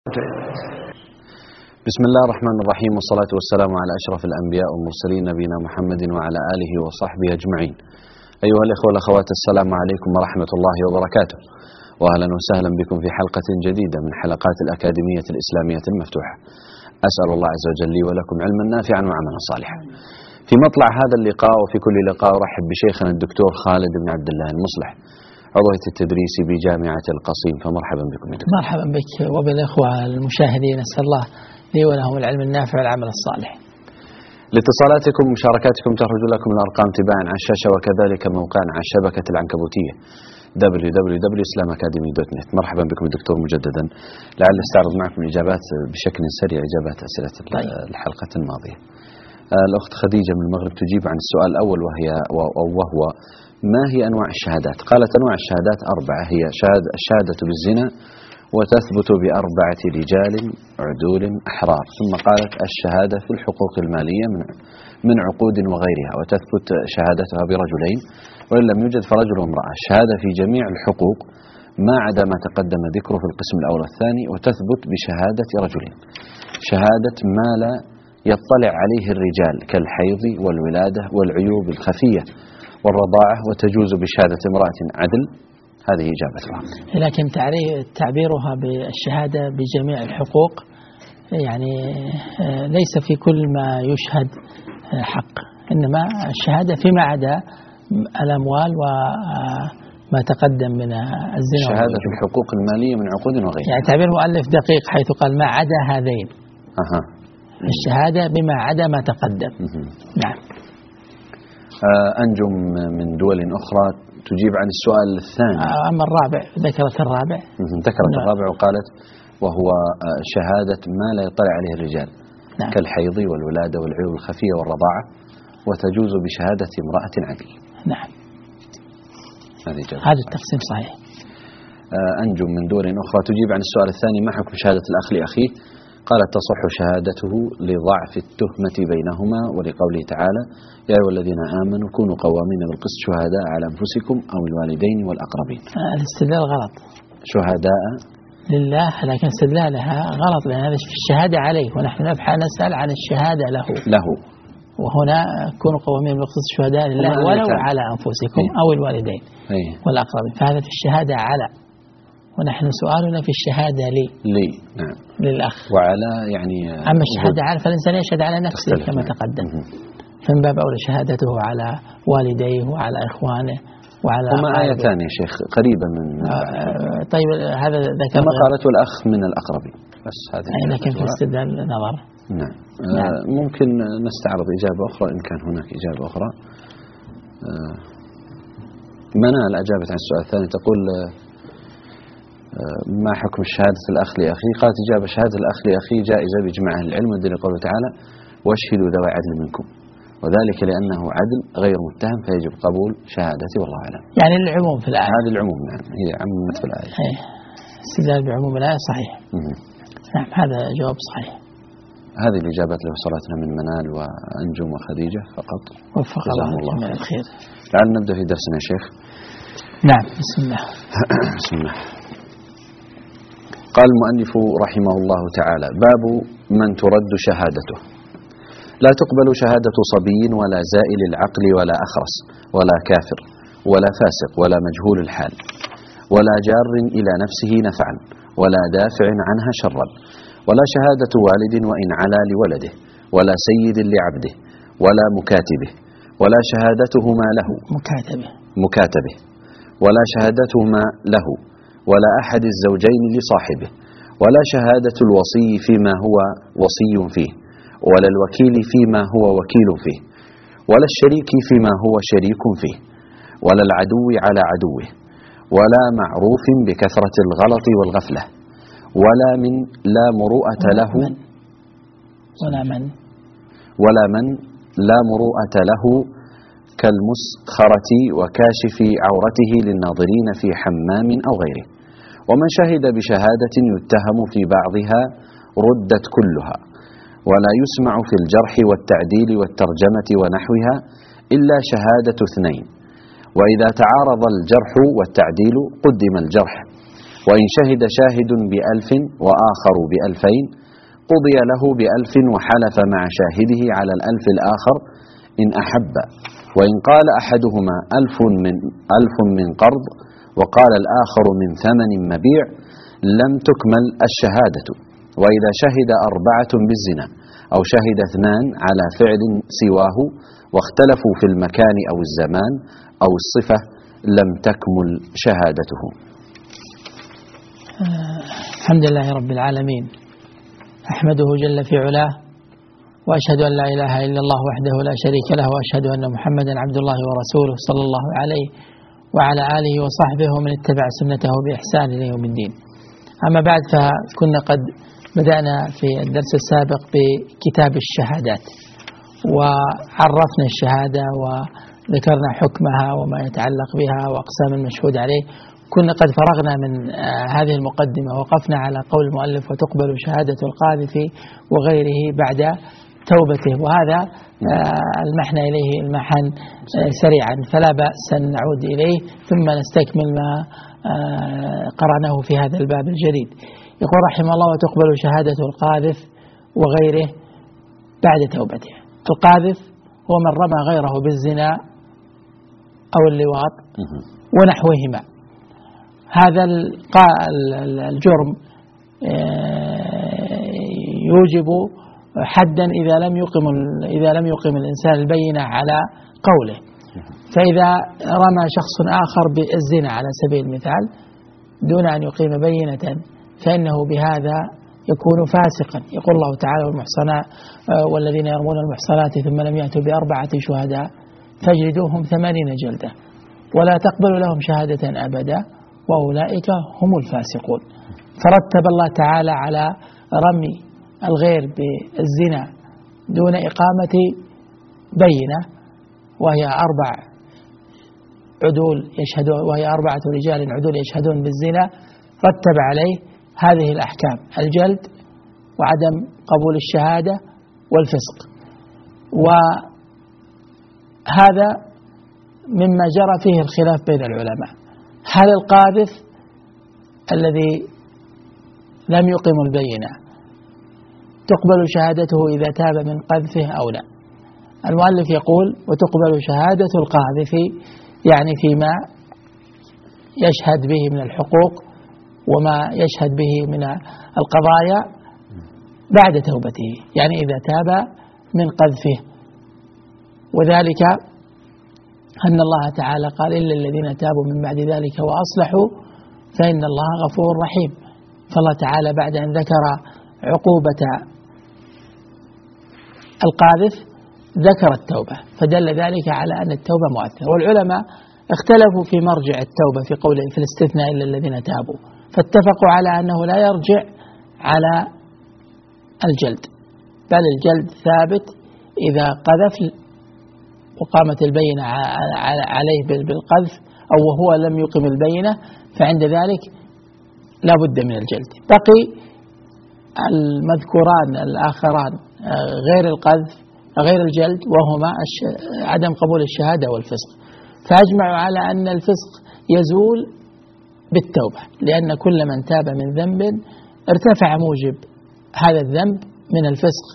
بسم الله الرحمن الرحيم، والصلاة والسلام على أشرف الأنبياء والمرسلين نبينا محمد وعلى آله وصحبه أجمعين. أيها الإخوة والأخوات، السلام عليكم ورحمة الله وبركاته، وأهلا وسهلا بكم في حلقة جديدة من حلقات الأكاديمية الإسلامية المفتوحة. أسأل الله عز وجل لي ولكم علما نافعا وعملا صالحا. في مطلع هذا اللقاء وفي كل لقاء أرحب بشيخنا الدكتور خالد بن عبد الله المصلح، عضو التدريس بجامعة القصيم، فمرحبا بكم. مرحبا بك وبالإخوة المشاهدين، أسأل الله لي ولهم العلم النافع والعمل الصالح. لاتصالاتكم ومشاركاتكم تخرج لكم الأرقام تباعا على الشاشة، وكذلك موقعنا على الشبكة العنكبوتية www.islamacademy.net. مرحبا بكم دكتور مجددا. لعل استعرض معكم الإجابات بشكل سريع، إجابات أسئلة الحلقة الماضية. الأخت خديجة من المغرب تجيب عن السؤال الأول وهو ما هي أنواع الشهادات؟ قالت أنواع الشهادات 4، هي الشهادة بالزنا، وتثبت ب4 رجال عدول أحرار. ثم قالت الشهادة في الحقوق المالية من عقود وغيرها، وتثبت شهادتها برجلين، وإن لم يوجد فرجل وامرأة. الشهادة في جميع الحقوق ما عدا ما تقدم ذكره في القسم الأول والثاني، وتثبت بشهادة رجلين. شهادة ما لا يطلع عليه الرجال كالحيض والولادة والعيوب الخفية والرضاعة، وتجوز بشهادة امرأة عدل. هذه إجابتها. لكن تعبيرها بالشهادة بجميع الحقوق يعني ليس في كل ما يشهد حق، إنما الشهادة فيما عدا الأموال وما تقدم من الزنا. الشهادة في الحقوق المالية من عقود وغيرها، يعني تعبير مؤلف دقيق حيث قال ما عدا هذين. الشهادة بما عدا ما تقدم. نعم. أنجم من دول أخرى تجيب عن السؤال الثاني. أما الرابع ذكرت الرابع. ذكرت الرابع وقالت وهو شهادة ما لا يطلع عليه الرجال. نعم. كالحيض والولادة والعيوب الخفية والرضاعة، وتجوز بشهادة امرأة عدل. نعم. هذا التقسيم صحيح. أنجم من دول أخرى تجيب عن السؤال الثاني ما حكم شهادة الأخ لأخيه؟ قالت تصح شهادته لضعف التهمة بينهما، ولقوله تعالى يا أيها الذين آمنوا كونوا قوامين بالقسط شهداء على أنفسكم أو الوالدين والأقربين. الاستدلال غلط. شهداء لله، لكن استدلالها غلط، لأن هذا في الشهادة عليه، ونحن نسأل عن الشهادة له. وهنا كونوا قوامين بالقسط شهداء لله ولو على أنفسكم أو الوالدين والأقربين، فهذا في الشهادة على، ونحن سؤالنا في الشهادة لي. نعم. للأخ. وعلى يعني أما الشهادة على فالإنسان يشهد على نفسه كما تقدم، فمن باب أولى شهادته على والديه وعلى إخوانه وعلى. هما آيتان يا شيخ قريبة من طيب هذا ذكر كما قالت والأخ من الأقربين، بس هذا لكن في استدلال نظر. نعم. ممكن نستعرض إجابة أخرى إن كان هناك إجابة أخرى. منال أجابت عن السؤال الثاني، تقول ما حكم شهادة الأخ لأخيه؟ قالت إجابة شهادة الأخ لأخيه جائزة بإجماع أهل العلم، والدليل قوله تعالى واشهدوا ذوي عدل منكم، وذلك لأنه عدل غير متهم فيجب قبول شهادته، والله أعلم. يعني العموم في الآية. هذا العموم، نعم، هي عمومة في الآية. استدلال بعموم الآية صحيح. نعم، هذا جواب صحيح. هذه الإجابات اللي وصلتنا من منال وأنجم وخديجة فقط. وفق الله جميع الخير. لعل نبدأ في درسنا يا شيخ. نعم، بسم الله. بسم الله. قال المؤلف رحمه الله تعالى باب من ترد شهادته. لا تقبل شهادة صبي ولا زائل العقل ولا أخرس ولا كافر ولا فاسق ولا مجهول الحال ولا جار إلى نفسه نفعا ولا دافع عنها شرا، ولا شهادة والد وإن علا لولده، ولا سيد لعبده، ولا مكاتبه، ولا شهادتهما له مكاتبه، ولا شهادتهما له، ولا أحد الزوجين لصاحبه، ولا شهادة الوصي فيما هو وصي فيه، ولا الوكيل فيما هو وكيل فيه، ولا الشريك فيما هو شريك فيه، ولا العدو على عدوه، ولا معروف بكثرة الغلط والغفلة، ولا من لا مروءة له، ولا من لا مروءة له كالمسخرة وكاشف عورته للناظرين في حمام أو غيره. ومن شهد بشهادة يتهم في بعضها ردت كلها، ولا يسمع في الجرح والتعديل والترجمة ونحوها إلا شهادة 2، وإذا تعارض الجرح والتعديل قدم الجرح، وإن شهد شاهد ب1000 وآخر ب2000 قضي له ب1000 وحلف مع شاهده على 1000 الآخر إن أحب. وإن قال أحدهما 1000 من قرض وقال الآخر من ثمن مبيع لم تكمل الشهادة. وإذا شهد 4 بالزنا أو شهد 2 على فعل سواه واختلفوا في المكان أو الزمان أو الصفة لم تكمل شهادته. الحمد لله رب العالمين، أحمده جل في علاه، وأشهد أن لا إله إلا الله وحده لا شريك له، وأشهد أن محمدا عبد الله ورسوله صلى الله عليه وعلى آله وصحبه ومن اتبع سنته بإحسان إلى يوم الدين. أما بعد، فكنا قد بدأنا في الدرس السابق بكتاب الشهادات، وعرفنا الشهادة وذكرنا حكمها وما يتعلق بها وأقسام المشهود عليه. كنا قد فرغنا من هذه المقدمة، وقفنا على قول المؤلف وتقبل شهادة القاذف وغيره بعد توبته، وهذا المحن إليه المحن سريعا، فلا بأس أن نعود إليه ثم نستكمل ما قرأناه في هذا الباب الجديد. يقول رحمه الله: وتقبل شهادة القاذف وغيره بعد توبته. القاذف هو من رمى غيره بالزنا أو اللواط ونحوهما. هذا الجرم يوجب حدا إذا لم يقم الإنسان البينة على قوله. فإذا رمى شخص آخر بالزنا على سبيل المثال دون أن يقيم بينة فإنه بهذا يكون فاسقا. يقول الله تعالى: والذين يرمون المحصنات ثم لم يأتوا ب4 شهداء فاجلدوهم 80 جلدة ولا تقبلوا لهم شهادة أبدا وأولئك هم الفاسقون. فرتب الله تعالى على رمي الغير بالزنا دون إقامة بينة، وهي 4 رجال عدول يشهدون بالزنا، رتب عليه هذه الأحكام: الجلد وعدم قبول الشهادة والفسق. وهذا مما جرى فيه الخلاف بين العلماء: هل القاذف الذي لم يقم البينة تقبل شهادته إذا تاب من قذفه أو لا؟ المؤلف يقول: وتقبل شهادة القاذف، يعني فيما يشهد به من الحقوق وما يشهد به من القضايا بعد توبته، يعني إذا تاب من قذفه. وذلك أن الله تعالى قال: إلا الذين تابوا من بعد ذلك وأصلحوا فإن الله غفور رحيم. فالله تعالى بعد أن ذكر عقوبة القاذف ذكر التوبة، فدل ذلك على أن التوبة مؤثرة. والعلماء اختلفوا في مرجع التوبة في قوله في الاستثناء إلا الذين تابوا، فاتفقوا على أنه لا يرجع على الجلد، بل الجلد ثابت إذا قذف وقامت البينة عليه بالقذف أو وهو لم يقم البينة، فعند ذلك لا بد من الجلد. بقي المذكوران الآخران غير القذف غير الجلد، وهما عدم قبول الشهادة والفسق. فأجمعوا على أن الفسق يزول بالتوبة، لأن كل من تاب من ذنب ارتفع موجب هذا الذنب من الفسق،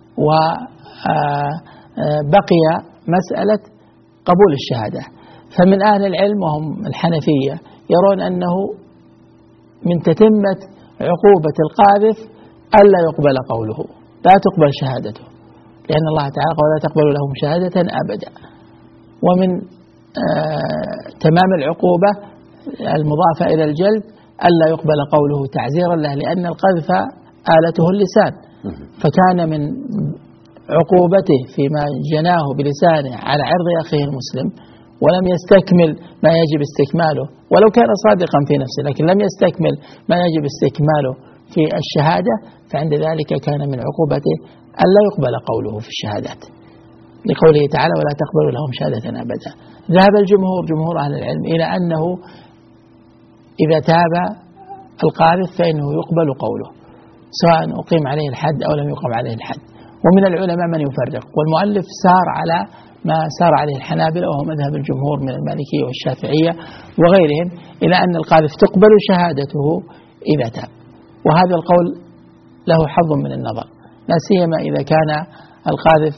وبقي مسألة قبول الشهادة. فمن أهل العلم وهم الحنفية يرون أنه من تتمة عقوبة القاذف ألا يقبل قوله، لا تقبل شهادته، لأن الله تعالى قال: لا تقبل لهم شهادة أبدا. ومن تمام العقوبة المضافة إلى الجلد ألا يقبل قوله تعزيرا له، لأن القذف آلته اللسان، فكان من عقوبته فيما جناه بلسانه على عرض أخيه المسلم ولم يستكمل ما يجب استكماله، ولو كان صادقا في نفسه لكن لم يستكمل ما يجب استكماله في الشهادة، فعند ذلك كان من عقوبته ألا يقبل قوله في الشهادات، لقوله تعالى: ولا تقبل لهم شهادة أبدا. ذهب جمهور أهل العلم إلى أنه إذا تاب القاذف فإنه يقبل قوله، سواء أقيم عليه الحد أو لم يقم عليه الحد. ومن العلماء من يفرق، والمؤلف سار على ما سار عليه الحنابلة وهو مذهب الجمهور من المالكية والشافعية وغيرهم، إلى أن القاذف تقبل شهادته إذا تاب. وهذا القول له حظ من النظر، لا سيما إذا كان القاذف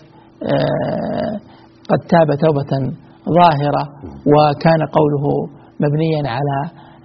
قد تاب توبة ظاهرة وكان قوله مبنيا على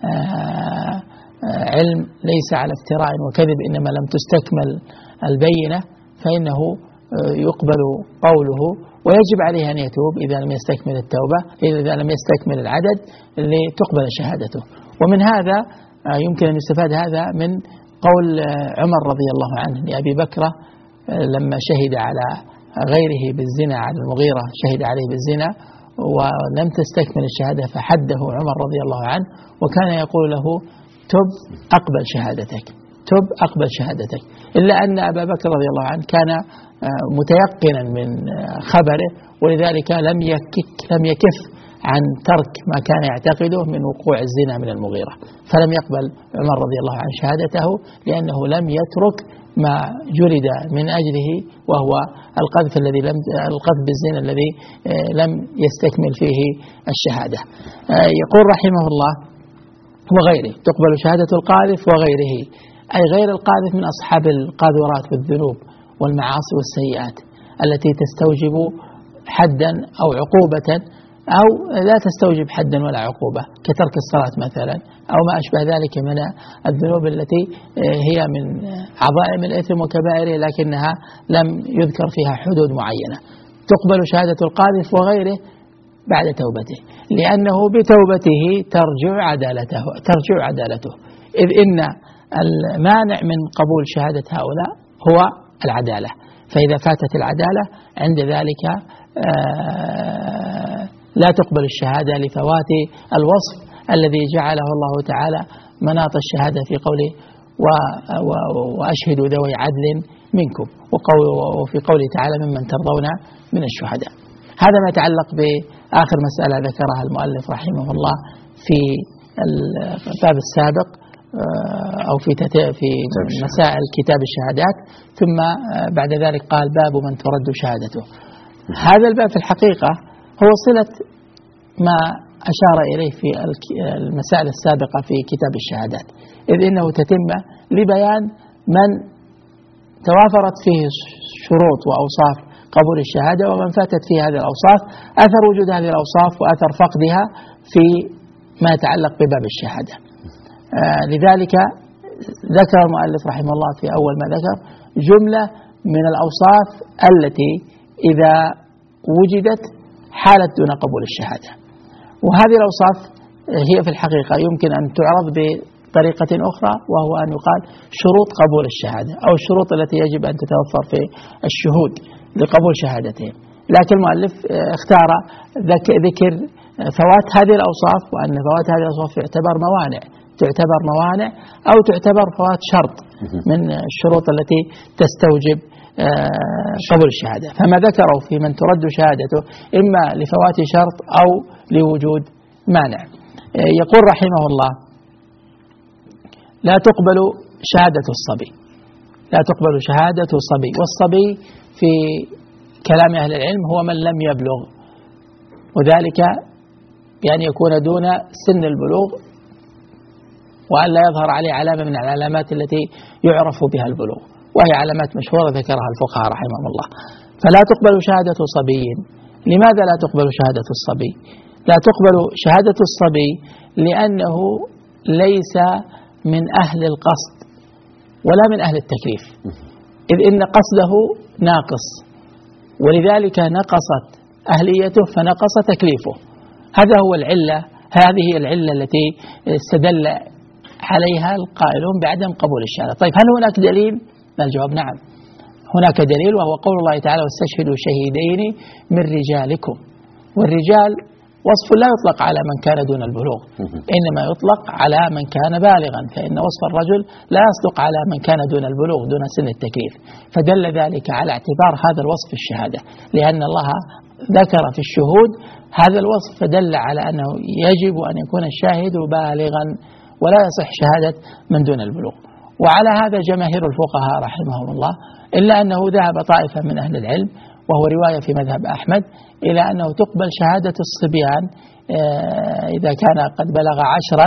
علم ليس على افتراء وكذب، إنما لم تستكمل البينة، فإنه يقبل قوله ويجب عليه أن يتوب إذا لم يستكمل التوبة، إذا لم يستكمل العدد لتقبل شهادته. ومن هذا يمكن أن يستفاد هذا من قول عمر رضي الله عنه لأبي بكرة لما شهد على غيره بالزنا، على المغيرة شهد عليه بالزنا ولم تستكمل الشهادة فحده عمر رضي الله عنه، وكان يقول له تب أقبل شهادتك، تب أقبل شهادتك، إلا أن أبا بكر رضي الله عنه كان متيقنا من خبره، ولذلك لم يكف عن ترك ما كان يعتقده من وقوع الزنا من المغيرة، فلم يقبل عمر رضي الله عنه شهادته لأنه لم يترك ما جلد من أجله، وهو القذف بالزنا الذي لم يستكمل فيه الشهادة. يقول رحمه الله وغيره تقبل شهادة القاذف وغيره، أي غير القاذف من أصحاب القاذورات والذنوب والمعاصي والسيئات التي تستوجب حدا أو عقوبة أو لا تستوجب حدا ولا عقوبة، كترك الصلاة مثلا أو ما أشبه ذلك من الذنوب التي هي من عظائم الإثم وكبائره لكنها لم يذكر فيها حدود معينة. تقبل شهادة القاذف وغيره بعد توبته، لأنه بتوبته ترجع عدالته، إذ إن المانع من قبول شهادة هؤلاء هو العدالة، فإذا فاتت العدالة عند ذلك لا تقبل الشهادة لفوات الوصف الذي جعله الله تعالى مناط الشهادة في قوله وأشهدوا ذوي عدل منكم، وفي قوله تعالى ممن ترضون من الشهداء. هذا ما يتعلق بآخر مسألة ذكرها المؤلف رحمه الله في الباب السابق أو في مسائل كتاب الشهادات، ثم بعد ذلك قال باب من ترد شهادته. هذا الباب في الحقيقة هو صلة ما أشار إليه في المسائل السابقة في كتاب الشهادات، إذ إنه تتمة لبيان من توافرت فيه شروط وأوصاف قبول الشهادة ومن فاتت فيه هذه الأوصاف، أثر وجود هذه الأوصاف وأثر فقدها في ما يتعلق بباب الشهادة. لذلك ذكر المؤلف رحمه الله في أول ما ذكر جملة من الأوصاف التي إذا وجدت حالت دون قبول الشهادة، وهذه الأوصاف هي في الحقيقة يمكن أن تعرض بطريقة أخرى، وهو أن يقال شروط قبول الشهادة أو الشروط التي يجب أن تتوفر في الشهود لقبول شهادتهم. لكن المؤلف اختار ذكر فوات هذه الأوصاف، وأن فوات هذه الأوصاف تعتبر موانع أو تعتبر فوات شرط من الشروط التي تستوجب قبول الشهادة. فما ذكروا في من ترد شهادته إما لفوات شرط أو لوجود مانع. يقول رحمه الله لا تقبل شهادة الصبي، لا تقبل شهادة الصبي، والصبي في كلام أهل العلم هو من لم يبلغ، وذلك بأن يكون دون سن البلوغ وأن لا يظهر عليه علامة من العلامات التي يعرف بها البلوغ، وهي علامات مشهورة ذكرها الفقهاء رحمهم الله. فلا تقبل شهادة صبي. لماذا لا تقبل شهادة الصبي؟ لا تقبل شهادة الصبي لأنه ليس من أهل القصد ولا من أهل التكليف، إذ إن قصده ناقص، ولذلك نقصت أهليته فنقص تكليفه. هذا هو العلة، هذه العلة التي استدل عليها القائلون بعدم قبول الشهادة. طيب هل هناك دليل؟ الجواب نعم، هناك دليل، وهو قول الله تعالى واستشهدوا شهيدين من رجالكم. والرجال وصف لا يطلق على من كان دون البلوغ، إنما يطلق على من كان بالغا، فإن وصف الرجل لا يصدق على من كان دون البلوغ دون سن التكليف، فدل ذلك على اعتبار هذا الوصف في الشهادة، لأن الله ذكر في الشهود هذا الوصف، فدل على أنه يجب أن يكون الشاهد بالغا ولا يصح شهادة من دون البلوغ. وعلى هذا جماهير الفقهاء رحمهم الله، إلا أنه ذهب طائفة من أهل العلم وهو رواية في مذهب أحمد إلى أنه تقبل شهادة الصبيان إذا كان قد بلغ 10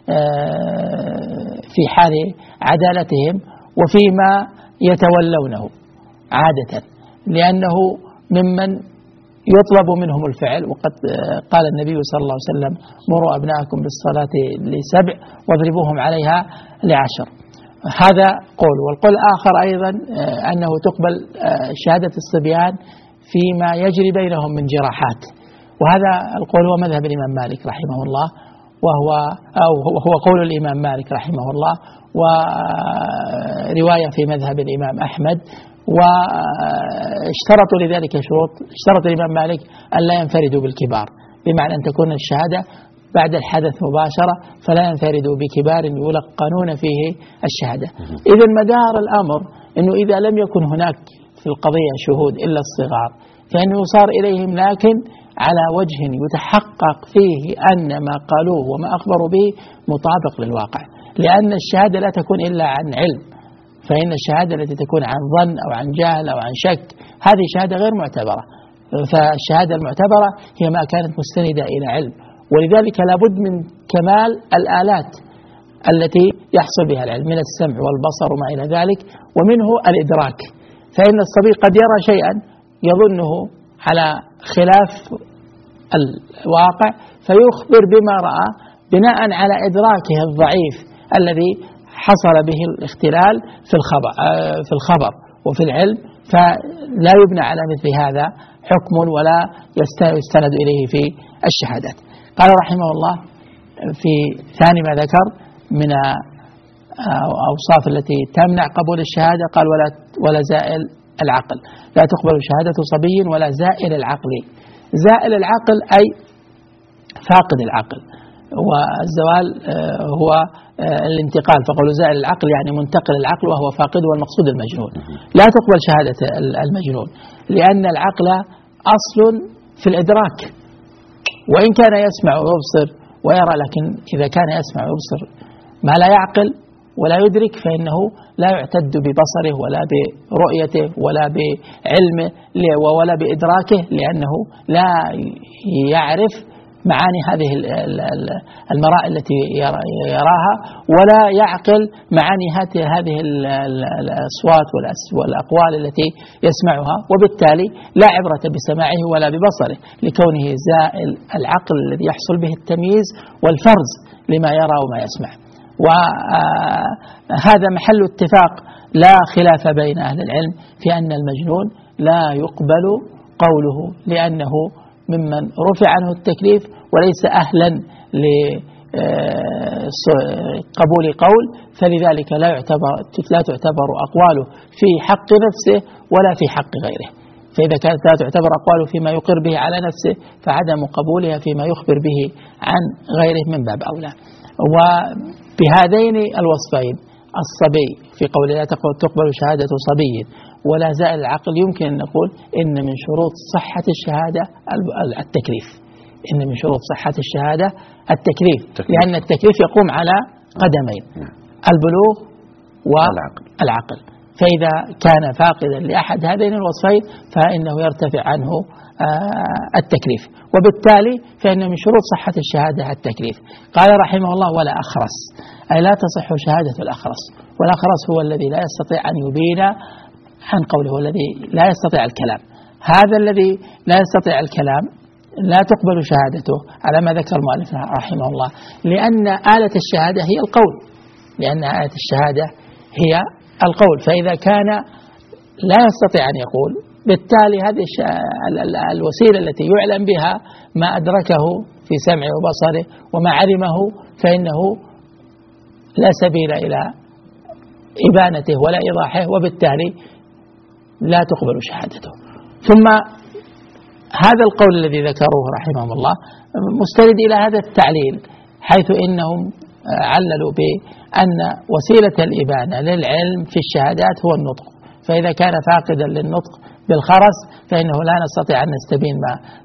في حال عدالتهم وفيما يتولونه عادة، لأنه ممن يطلب منهم الفعل. وقد قال النبي صلى الله عليه وسلم: مروا أبناءكم بالصلاة ل7 واضربوهم عليها ل10. هذا قول. والقول الآخر أيضا أنه تقبل شهادة الصبيان فيما يجري بينهم من جراحات، وهذا القول هو مذهب الإمام مالك رحمه الله، وهو قول الإمام مالك رحمه الله، ورواية في مذهب الإمام أحمد. واشترطوا لذلك شروط. اشترط الإمام مالك أن لا ينفردوا بالكبار، بمعنى أن تكون الشهادة بعد الحدث مباشرة، فلا ينفردوا بكبار يلقنون فيه الشهادة. إذا مدار الأمر أنه إذا لم يكن هناك في القضية شهود إلا الصغار فإنه يصار إليهم، لكن على وجه يتحقق فيه أن ما قالوه وما أخبروا به مطابق للواقع، لأن الشهادة لا تكون إلا عن علم، فإن الشهادة التي تكون عن ظن أو عن جهل أو عن شك هذه شهادة غير معتبرة. فالشهادة المعتبرة هي ما كانت مستندة إلى علم، ولذلك لابد من كمال الآلات التي يحصل بها العلم من السمع والبصر وما إلى ذلك، ومنه الإدراك. فإن الصبي قد يرى شيئا يظنه على خلاف الواقع فيخبر بما رأى بناء على إدراكه الضعيف الذي حصل به الاختلال في الخبر وفي العلم، فلا يبنى على مثل هذا حكم ولا يستند إليه في الشهادات. قال رحمه الله في ثاني ما ذكر من أوصاف التي تمنع قبول الشهادة، قال ولا زائل العقل، لا تقبل شهادة صبي ولا زائل العقل. زائل العقل أي فاقد العقل، والزوال هو الانتقال، فقول زائل العقل يعني منتقل العقل وهو فاقد، والمقصود المجنون. لا تقبل شهادة المجنون لأن العقل أصل في الإدراك، وإن كان يسمع ويبصر ويرى، لكن إذا كان يسمع ويبصر ما لا يعقل ولا يدرك فإنه لا يعتد ببصره ولا برؤيته ولا بعلمه ولا بإدراكه، لأنه لا يعرف معاني هذه المرائي التي يراها، ولا يعقل معاني هذه الأصوات والأقوال التي يسمعها، وبالتالي لا عبرة بسماعه ولا ببصره، لكونه زائل العقل الذي يحصل به التمييز والفرز لما يرى وما يسمع. وهذا محل اتفاق لا خلاف بين أهل العلم في أن المجنون لا يقبل قوله، لأنه ممن رفع عنه التكليف وليس أهلا لقبول قول، فلذلك لا تعتبر أقواله في حق نفسه ولا في حق غيره. فإذا كانت لا تعتبر أقواله فيما يقر به على نفسه فعدم قبولها فيما يخبر به عن غيره من باب أولى. وبهذين الوصفين الصبي في قول لا تقبل شهادة صبي ولا زائل العقل يمكن أن نقول إن من شروط صحة الشهادة التكليف. إن من شروط صحة الشهادة التكليف، لأن التكليف يقوم على قدمين: البلوغ والعقل. فإذا كان فاقدا لأحد هذين الوصفين فإنه يرتفع عنه التكليف، وبالتالي فإن من شروط صحة الشهادة التكليف. قال رحمه الله: ولا أخرس، أي لا تصح شهادة الأخرس. والأخرس هو الذي لا يستطيع أن يبين عن قوله، الذي لا يستطيع الكلام. هذا الذي لا يستطيع الكلام لا تقبل شهادته على ما ذكر المؤلف رحمه الله، لأن آلة الشهادة هي القول، لأن آلة الشهادة هي القول. فإذا كان لا يستطيع أن يقول، بالتالي هذه الوسيلة التي يعلم بها ما أدركه في سمعه وبصره وما علمه فإنه لا سبيل إلى إبانته ولا إيضاحه، وبالتالي لا تقبل شهادته. ثم هذا القول الذي ذكروه رحمهم الله مستند إلى هذا التعليل، حيث إنهم عللوا بأن وسيلة الإبانة للعلم في الشهادات هو النطق، فإذا كان فاقدا للنطق بالخرس فإنه لا نستطيع أن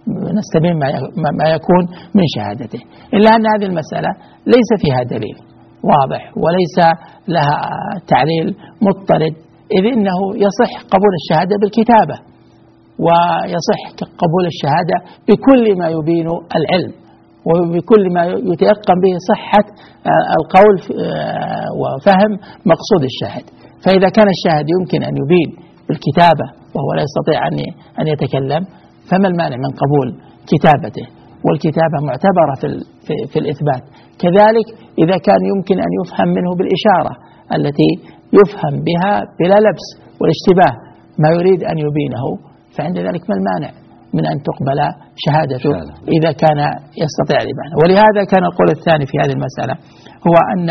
نستبين ما يكون من شهادته. إلا أن هذه المسألة ليس فيها دليل، واضح وليس لها تعليل مضطرد، إذ إنه يصح قبول الشهادة بالكتابة، ويصح قبول الشهادة بكل ما يبين العلم وبكل ما يتيقن به صحة القول وفهم مقصود الشاهد. فإذا كان الشاهد يمكن أن يبين بالكتابة وهو لا يستطيع أن يتكلم، فما المانع من قبول كتابته؟ والكتابة معتبرة في الإثبات. كذلك إذا كان يمكن أن يفهم منه بالإشارة التي يفهم بها بلا لبس والاشتباه ما يريد أن يبينه، فعند ذلك ما المانع من أن تقبل شهادته إذا كان يستطيع الإبانة. ولهذا كان القول الثاني في هذه المسألة هو أن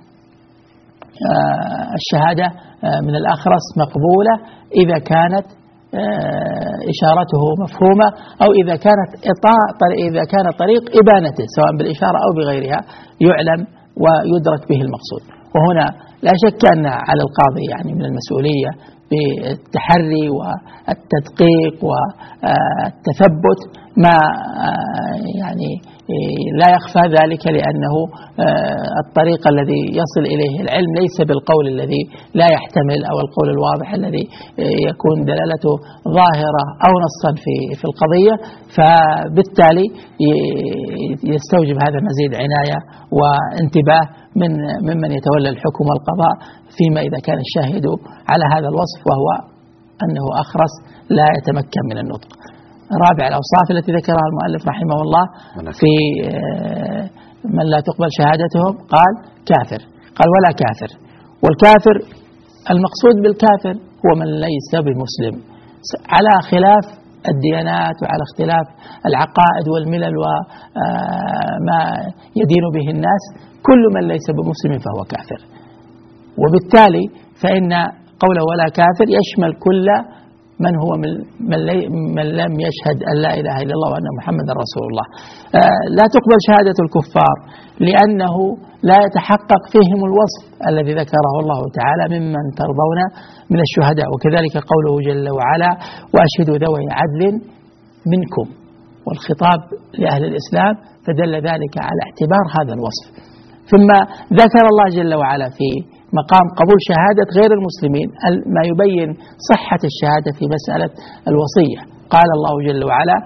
الشهادة من الأخرس مقبولة إذا كانت إشارته مفهومة، أو إذا كان طريق إبانته سواء بالإشارة أو بغيرها يعلم ويدرك به المقصود. وهنا لا شك أن على القاضي يعني من المسؤولية بالتحري والتدقيق والتثبت ما يعني لا يخفى ذلك، لأنه الطريق الذي يصل إليه العلم ليس بالقول الذي لا يحتمل أو القول الواضح الذي يكون دلالته ظاهرة أو نصا في القضية، فبالتالي يستوجب هذا مزيد عناية وانتباه ممن يتولى الحكم والقضاء فيما إذا كان الشاهد على هذا الوصف وهو أنه أخرس لا يتمكن من النطق. رابع الأوصاف التي ذكرها المؤلف رحمه الله في من لا تقبل شهادتهم قال كافر، قال ولا كافر. والكافر المقصود بالكافر هو من ليس بمسلم على خلاف الديانات وعلى اختلاف العقائد والملل وما يدين به الناس. كل من ليس بمسلم فهو كافر، وبالتالي فإن قوله ولا كافر يشمل كل من هو من لم يشهد أن لا إله إلا الله وأن محمد رسول الله. لا تقبل شهادة الكفار لأنه لا يتحقق فيهم الوصف الذي ذكره الله تعالى ممن ترضون من الشهداء. وكذلك قوله جل وعلا وأشهدوا ذوي عدل منكم، والخطاب لأهل الإسلام، فدل ذلك على اعتبار هذا الوصف. ثم ذكر الله جل وعلا في مقام قبول شهادة غير المسلمين ما يبين صحة الشهادة في مسألة الوصية. قال الله جل وعلا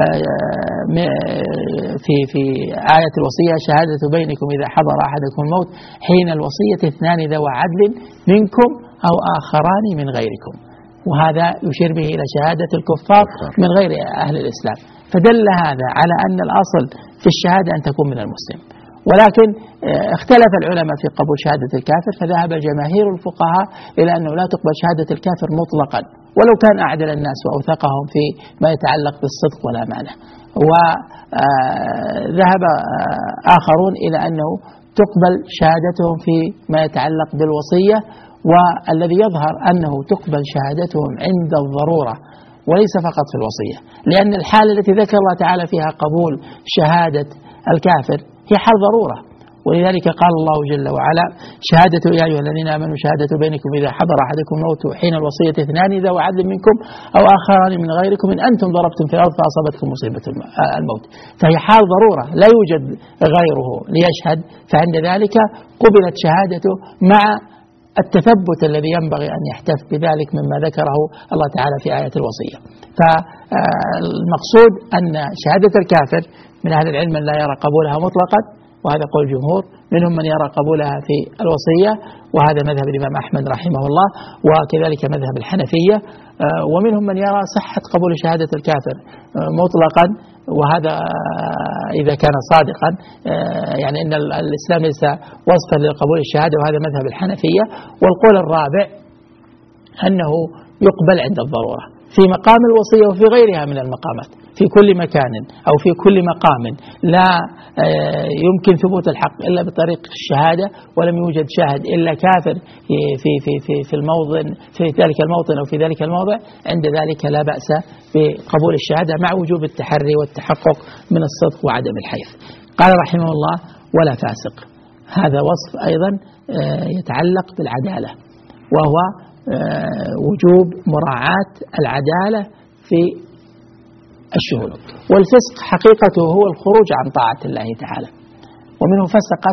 في آية الوصية شهادة بينكم إذا حضر أحدكم الموت حين الوصية اثنان ذوى عدل منكم أو آخران من غيركم. وهذا يشير به إلى شهادة الكفار من غير أهل الإسلام. فدل هذا على أن الأصل في الشهادة أن تكون من المسلم. ولكن اختلف العلماء في قبول شهادة الكافر، فذهب جماهير الفقهاء إلى أنه لا تقبل شهادة الكافر مطلقا ولو كان أعدل الناس وأوثقهم في ما يتعلق بالصدق والأمانة. وذهب آخرون إلى أنه تقبل شهادتهم في ما يتعلق بالوصية، والذي يظهر أنه تقبل شهادتهم عند الضرورة وليس فقط في الوصية، لأن الحالة التي ذكر الله تعالى فيها قبول شهادة الكافر هي حال ضرورة. ولذلك قال الله جل وعلا شهادة يا أيها الذين آمنوا شهادة بينكم إذا حضر أحدكم الموت حين الوصية اثنان ذوى عدل منكم أو آخران من غيركم إن أنتم ضربتم في الأرض فأصابتكم مصيبة الموت. فهي حال ضرورة لا يوجد غيره ليشهد، فعند ذلك قبلت شهادته مع التثبت الذي ينبغي أن يحتف بذلك مما ذكره الله تعالى في آية الوصية. فالمقصود أن شهادة الكافر من أهل العلم من لا يرى قبولها مطلقا، وهذا قول الجمهور، منهم من يرى قبولها في الوصية وهذا مذهب الإمام أحمد رحمه الله، وكذلك مذهب الحنفية، ومنهم من يرى صحة قبول شهادة الكافر مطلقا، وهذا إذا كان صادقا يعني أن الإسلام ليس وصفا لقبول الشهادة، وهذا مذهب الحنفية. والقول الرابع أنه يقبل عند الضرورة في مقام الوصية وفي غيرها من المقامات، في كل مكان أو في كل مقام لا يمكن ثبوت الحق إلا بطريق الشهادة، ولم يوجد شاهد إلا كافر في الموضع، في ذلك الموطن أو في ذلك الموضع، عند ذلك لا بأس بقبول الشهادة مع وجوب التحري والتحقق من الصدق وعدم الحيف. قال رحمه الله ولا فاسق. هذا وصف أيضا يتعلق بالعدالة، وهو وجوب مراعاة العدالة في الشهود. والفسق حقيقته هو الخروج عن طاعة الله تعالى، ومنه فسقت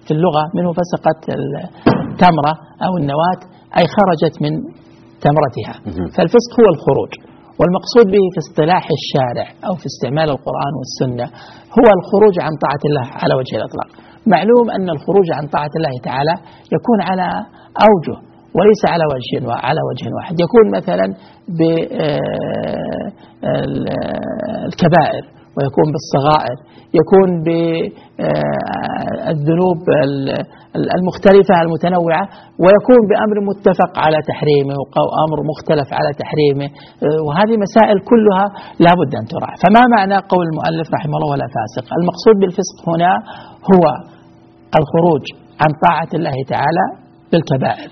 في اللغة منه فسقت التمرة أو النواة أي خرجت من تمرتها. فالفسق هو الخروج، والمقصود به في اصطلاح الشارع أو في استعمال القرآن والسنة هو الخروج عن طاعة الله على وجه الإطلاق. معلوم أن الخروج عن طاعة الله تعالى يكون على أوجه وليس على وجه واحد. يكون مثلا بالكبائر، ويكون بالصغائر، يكون بالذنوب المختلفة المتنوعة، ويكون بأمر متفق على تحريمه أو أمر مختلف على تحريمه، وهذه مسائل كلها لا بد أن تراعى. فما معنى قول المؤلف رحمه الله ولا فاسق؟ المقصود بالفسق هنا هو الخروج عن طاعة الله تعالى بالكبائر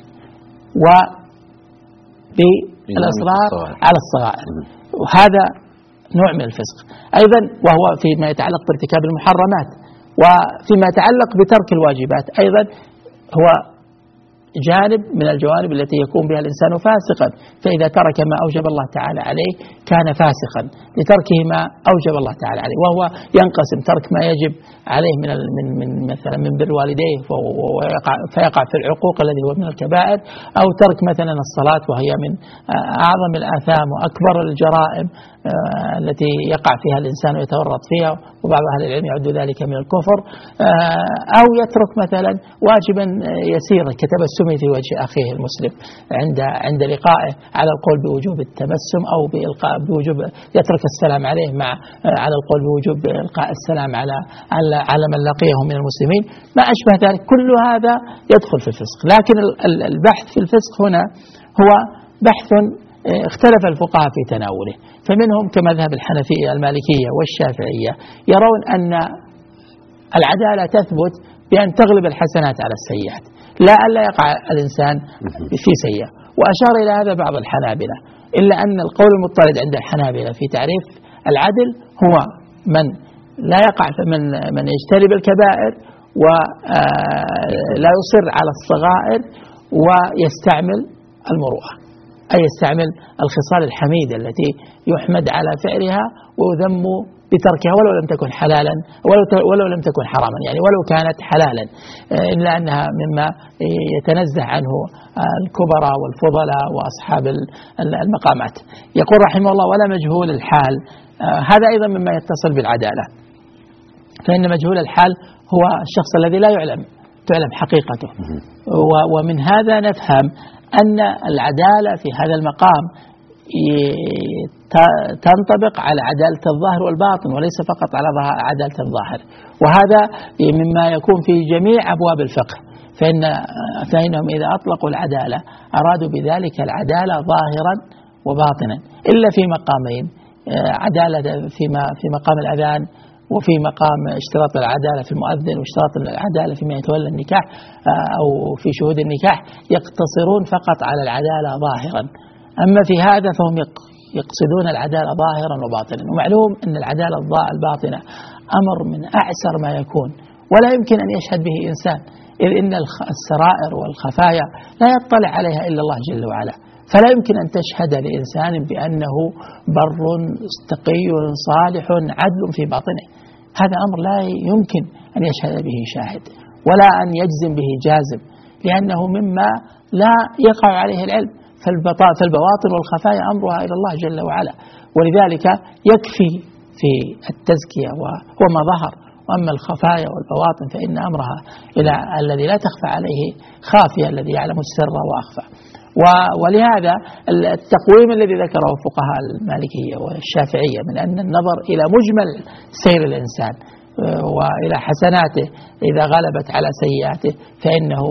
وبالإصرار على الصغائر، وهذا نوع من الفسق. أيضا وهو فيما يتعلق بارتكاب المحرمات، وفيما يتعلق بترك الواجبات أيضا هو جانب من الجوانب التي يكون بها الإنسان فاسقا. فإذا ترك ما أوجب الله تعالى عليه كان فاسقا لتركه ما أوجب الله تعالى عليه، وهو ينقسم: ترك ما يجب عليه من مثلا من بر والديه فيقع في العقوق الذي هو من الكبائر، أو ترك مثلا الصلاة وهي من أعظم الآثام وأكبر الجرائم التي يقع فيها الإنسان ويتورط فيها، وبعض أهل العلم يعد ذلك من الكفر، أو يترك مثلا واجبا يسيرا كتبسمه في وجه أخيه المسلم عند لقائه على القول بوجوب التبسم، أو بوجوب يترك السلام عليه على القول بوجوب إلقاء السلام على من لقيه من المسلمين، ما أشبه ذلك. كل هذا يدخل في الفسق. لكن البحث في الفسق هنا هو بحث اختلف الفقهاء في تناوله، فمنهم كمذهب الحنفية المالكية والشافعية يرون أن العدالة تثبت بأن تغلب الحسنات على السيئات، لا ألا يقع الإنسان في سيئة. وأشار إلى هذا بعض الحنابلة، إلا أن القول المضطرد عند الحنابلة في تعريف العدل هو من لا يقع من يجتنب الكبائر ولا يصر على الصغائر ويستعمل المروءة، أي يستعمل الخصال الحميدة التي يحمد على فعلها ويذم بتركها ولو لم تكن حلالا ولو لم تكن حراما، يعني ولو كانت حلالا، إلا أنها مما يتنزه عنه الكبراء والفضلاء وأصحاب المقامات. يقول رحمه الله: ولا مجهول الحال. هذا أيضا مما يتصل بالعدالة، فإن مجهول الحال هو الشخص الذي لا تعلم حقيقته. ومن هذا نفهم أن العدالة في هذا المقام تنطبق على عدالة الظاهر والباطن وليس فقط على عدالة الظاهر، وهذا مما يكون في جميع أبواب الفقه. فإنهم إذا أطلقوا العدالة أرادوا بذلك العدالة ظاهرا وباطنا، إلا في مقامين: عدالة في مقام الأذان، وفي مقام اشتراط العدالة في المؤذن، واشتراط العدالة فيما يتولى النكاح أو في شهود النكاح، يقتصرون فقط على العدالة ظاهرا. أما في هذا فهم يقصدون العدالة ظاهرا وباطنا. ومعلوم أن العدالة الباطنة أمر من أعسر ما يكون، ولا يمكن أن يشهد به إنسان، إذ إن السرائر والخفايا لا يطلع عليها إلا الله جل وعلا، فلا يمكن أن تشهد لإنسان بأنه بر تقي صالح عدل في باطنه. هذا أمر لا يمكن أن يشهد به شاهد ولا أن يجزم به جازم، لأنه مما لا يقع عليه العلم. فالبواطن والخفايا أمرها إلى الله جل وعلا، ولذلك يكفي في التزكية وما ظهر، وأما الخفايا والبواطن فإن أمرها إلى الذي لا تخفى عليه خافية، الذي يعلم السر وأخفى. ولهذا التقويم الذي ذكره فقهاء المالكية والشافعية من أن النظر إلى مجمل سير الإنسان وإلى حسناته إذا غلبت على سيئاته فإنه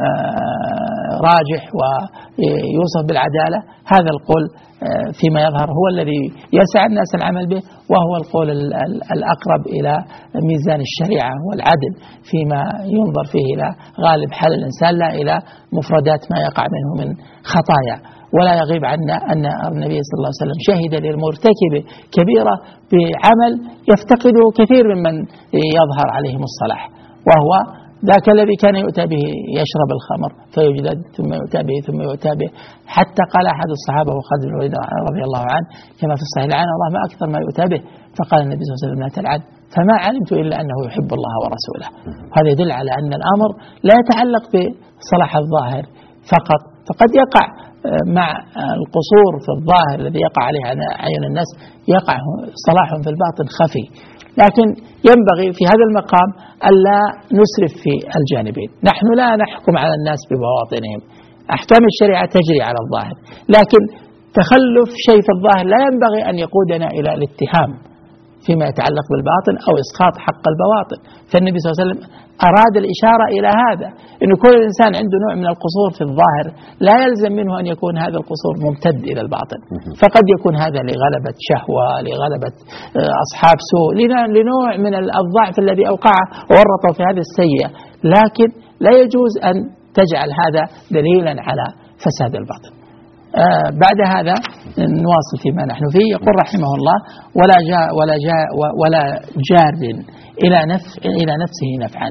راجح ويوصف بالعدالة، هذا القول فيما يظهر هو الذي يسع الناس العمل به، وهو القول الأقرب إلى ميزان الشريعة والعدل فيما ينظر فيه إلى غالب حال الإنسان لا إلى مفردات ما يقع منه من خطايا. ولا يغيب عنا أن النبي صلى الله عليه وسلم شهد للمرتكب كبيرة بعمل يفتقده كثير ممن يظهر عليهم الصلاح، وهو ذاك الذي كان يؤتى به يشرب الخمر فيجلد ثم يؤتى به ثم يؤتى به، حتى قال أحد الصحابة وخالد بن الوليد رضي الله عنه كما في الصحيح: لعن الله ما أكثر ما يؤتى به. فقال النبي صلى الله عليه وسلم: لا تلعن، فما علمت إلا أنه يحب الله ورسوله. هذا يدل على أن الأمر لا يتعلق بصلاح الظاهر فقط، فقد يقع مع القصور في الظاهر الذي يقع عليه عين الناس يقع صلاح في الباطن خفي، لكن ينبغي في هذا المقام ألا نسرف في الجانبين. نحن لا نحكم على الناس ببواطنهم، أحكام الشريعة تجري على الظاهر، لكن تخلف شيء في الظاهر لا ينبغي أن يقودنا إلى الاتهام فيما يتعلق بالباطن أو إسقاط حق البواطن. فالنبي صلى الله عليه وسلم أراد الإشارة إلى هذا، أن كل إنسان عنده نوع من القصور في الظاهر لا يلزم منه أن يكون هذا القصور ممتد إلى الباطن، فقد يكون هذا لغلبة شهوة، لغلبة أصحاب سوء، لنوع من الضعف الذي أوقعه وورطه في هذه السيئة، لكن لا يجوز أن تجعل هذا دليلا على فساد الباطن. بعد هذا نواصل فيما نحن فيه. يقول رحمه الله: ولا جار إلى نفسه نفعا.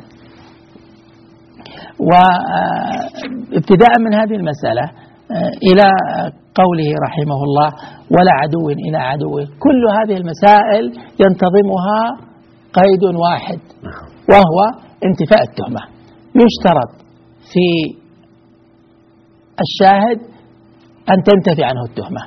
وابتداء من هذه المسألة إلى قوله رحمه الله: ولا عدو إلى عدوه، كل هذه المسائل ينتظمها قيد واحد، وهو انتفاء التهمة. يشترط في الشاهد أن تنتفي عنه التهمة،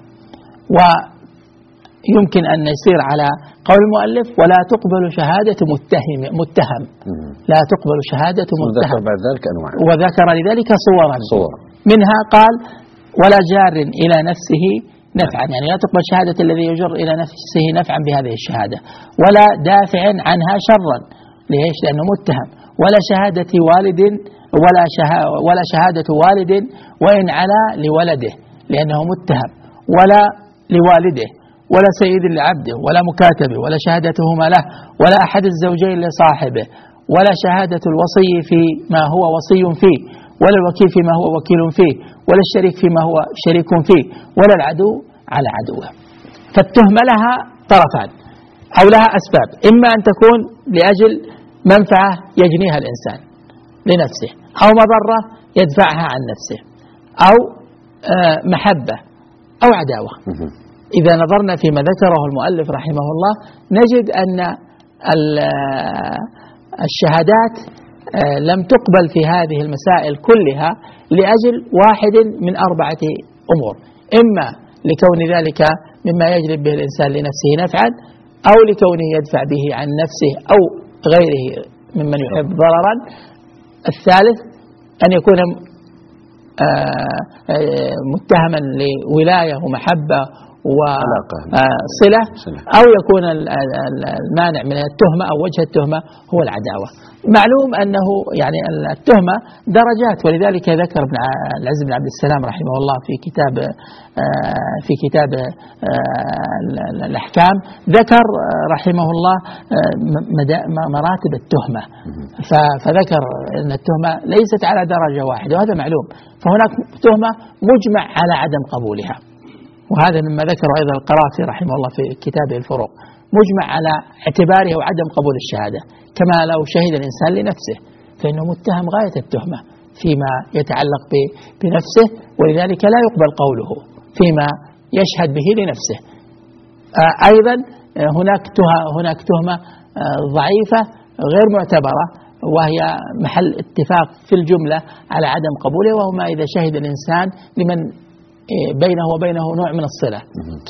ويمكن أن يصير على قول المؤلف: ولا تقبل شهادة متهم. لا تقبل شهادة متهم. بعد ذلك أنواع، وذكر لذلك صورا منها قال: ولا جار إلى نفسه نفعا، يعني لا تقبل شهادة الذي يجر إلى نفسه نفعا بهذه الشهادة، ولا دافع عنها شرا، ليش؟ لأنه متهم. ولا شهادة والد، ولا شهادة والد وإن علا لولده، لأنه متهم، ولا لوالده، ولا سيد لعبده، ولا مكاتبه، ولا شهادتهما له، ولا أحد الزوجين لصاحبه، ولا شهادة الوصي فيما هو وصي فيه، ولا الوكيل فيما هو وكيل فيه، ولا الشريك فيما هو شريك فيه، ولا العدو على عدوه. فالتهمة لها طرفان أو لها أسباب: إما أن تكون لأجل منفعة يجنيها الإنسان لنفسه، أو مضرة يدفعها عن نفسه، أو محبة أو عداوة. إذا نظرنا فيما ذكره المؤلف رحمه الله نجد أن الشهادات لم تقبل في هذه المسائل كلها لأجل واحد من 4 أمور: إما لكون ذلك مما يجلب به الإنسان لنفسه نفعا، أو لكونه يدفع به عن نفسه أو غيره ممن يحب ضررا. الثالث أن يكون متهما لولاية ومحبة وصلة، أو يكون المانع من التهمة أو وجه التهمة هو العداوة. معلوم أنه يعني التهمة درجات، ولذلك ذكر ابن العز بن عبد السلام رحمه الله في كتاب الأحكام، ذكر رحمه الله مراتب التهمة، فذكر أن التهمة ليست على درجة واحدة، وهذا معلوم. فهناك تهمة مجمع على عدم قبولها، وهذا مما ذكره أيضا القرافي رحمه الله في كتابه الفروق، مجمع على اعتباره وعدم قبول الشهادة، كما لو شهد الإنسان لنفسه فإنه متهم غاية التهمة فيما يتعلق بنفسه، ولذلك لا يقبل قوله فيما يشهد به لنفسه. أيضا هناك تهمة ضعيفة غير معتبرة، وهي محل اتفاق في الجملة على عدم قبوله، وهو ما إذا شهد الإنسان لمن بينه وبينه نوع من الصلة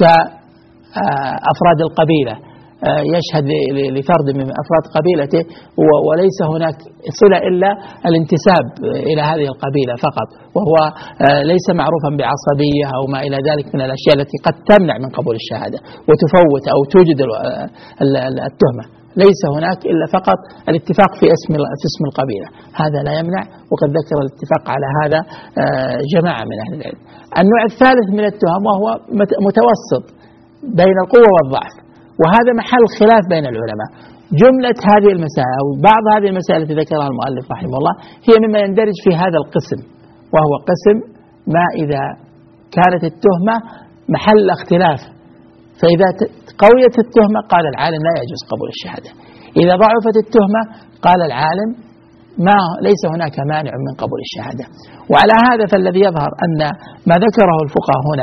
كأفراد القبيلة، يشهد لفرد من أفراد قبيلته وليس هناك صلة إلا الانتساب إلى هذه القبيلة فقط، وهو ليس معروفا بعصبية أو ما إلى ذلك من الأشياء التي قد تمنع من قبول الشهادة وتفوت أو توجد التهمة. ليس هناك إلا فقط الاتفاق في اسم القبيلة، هذا لا يمنع، وقد ذكر الاتفاق على هذا جماعة من أهل العلم. النوع الثالث من التهم وهو متوسط بين القوة والضعف، وهذا محل خلاف بين العلماء. جملة هذه المسائل أو بعض هذه المسائل التي ذكرها المؤلف رحمه الله هي مما يندرج في هذا القسم، وهو قسم ما إذا كانت التهمة محل اختلاف، فإذا قويت التهمة قال العالم لا يجوز قبول الشهادة، إذا ضعفت التهمة قال العالم ليس هناك مانع من قبول الشهادة. وعلى هذا فالذي يظهر أن ما ذكره الفقهاء هنا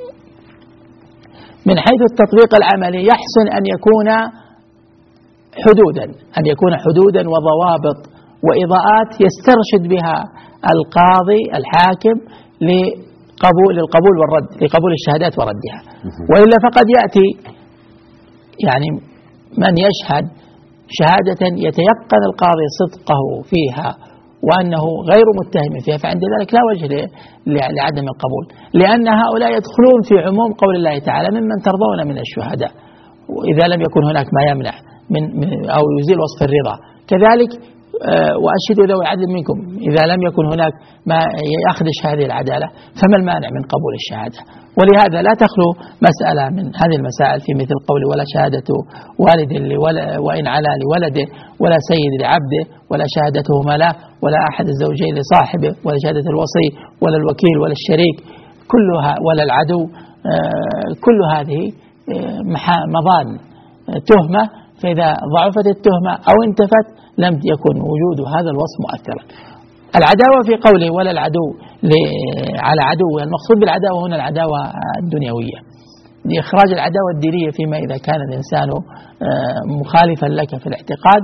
من حيث التطبيق العملي يحسن أن يكون حدودا وضوابط وإضاءات يسترشد بها القاضي الحاكم للقبول والرد، لقبول الشهادات وردها. وإلا فقد يأتي يعني من يشهد شهادة يتيقن القاضي صدقه فيها وأنه غير متهم فيها، فعند ذلك لا وجه لعدم القبول، لأن هؤلاء يدخلون في عموم قول الله تعالى ممن ترضون من الشهداء، إذا لم يكن هناك ما يمنع من أو يزيل وصف الرضا. كذلك وأشهدوا ذوي عدل منكم، إذا لم يكن هناك ما يخدش هذه العدالة فما المانع من قبول الشهادة. ولهذا لا تخلو مسألة من هذه المسائل في مثل قول ولا شهادة والد وإن علا لولده، ولا سيد لعبده، ولا شهادتهما له، ولا أحد الزوجين لصاحبه، ولا شهادة الوصي، ولا الوكيل، ولا الشريك، كلها، ولا العدو، كل هذه مظان تهمة، فإذا ضعفت التهمة أو انتفت لم يكن وجود هذا الوصف مؤثرا. العداوة في قوله ولا العدو على عدو، المقصود بالعداوة هنا العداوة الدنيوية، لإخراج العداوة الدينية فيما إذا كان الإنسان مخالفا لك في الاعتقاد